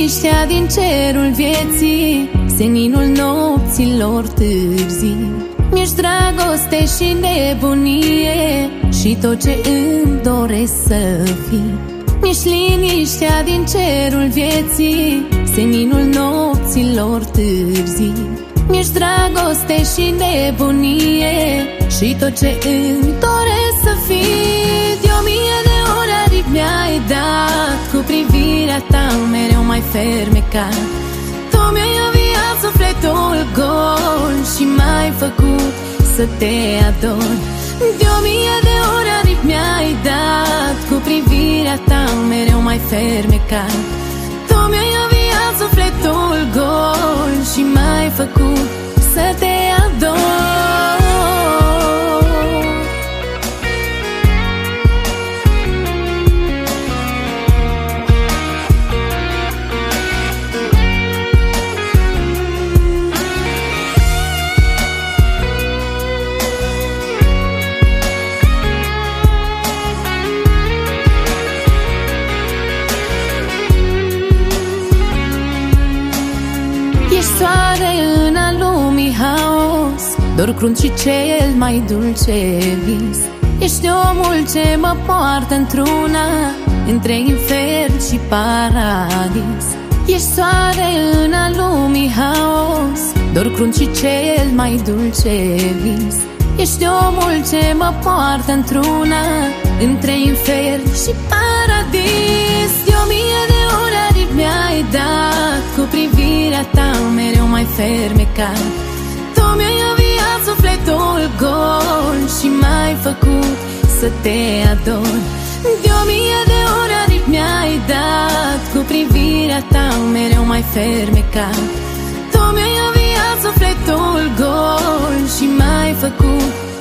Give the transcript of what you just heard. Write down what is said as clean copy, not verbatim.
liniștea din cerul vieții, seninul nopților târzii. Mi-ești dragoste și nebunie și tot ce îmi doresc să fii. Mi-ești liniștea din cerul vieții, seninul nopților târzii. Mi-ești dragoste și nebunie și tot ce îmi doresc să fii. De 1000 de ori aripi mi-ai dat, cu privirea ta mereu mai fermecat. Tu mi-ai înviat sufletul gol și m-ai făcut să te ador. De 1000 de ori aripi mi-ai dat, cu privirea ta mereu mai fermecat. Tu mi-ai înviat sufletul gol și m-ai făcut să te ador. Ești soare în a lumii haos, dor crunt și cel mai dulce vis. Ești omul ce mă poartă într-una între infern și paradis. Ești soare în a lumii haos, dor crunt și cel mai dulce vis. Ești omul ce mă poartă într-una între infern și paradis. De 1000 de ori aripi mi-ai dat, cu privirea ta mereu mai fermecat. Tu mi-ai înviat sufletul gol și m-ai făcut să te ador. De 1000 de ori aripi mi-ai dat, cu privirea ta mereu mai fermecat. Tu mi-ai înviat sufletul gol și m-ai făcut